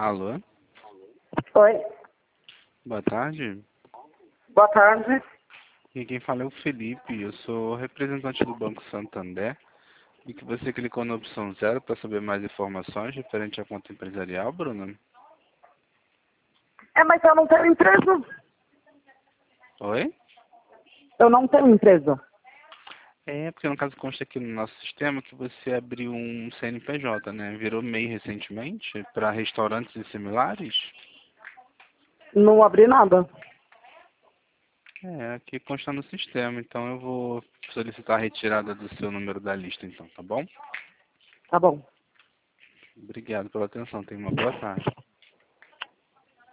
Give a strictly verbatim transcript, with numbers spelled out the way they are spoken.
Alô? Oi, Boa tarde. boa tarde. E quem fala é o Felipe. Eu sou representante do Banco Santander. E que você clicou na opção zero para saber mais informações referente à conta empresarial, Bruna? É, mas eu não tenho empresa. Oi? Eu não tenho empresa. É, porque no caso consta aqui no nosso sistema que você abriu um C N P J, né? Virou M E I recentemente para restaurantes e similares? Não abri nada. É, aqui consta no sistema, então eu vou solicitar a retirada do seu número da lista, então, tá bom? Tá bom. Obrigado pela atenção, tenha uma boa tarde.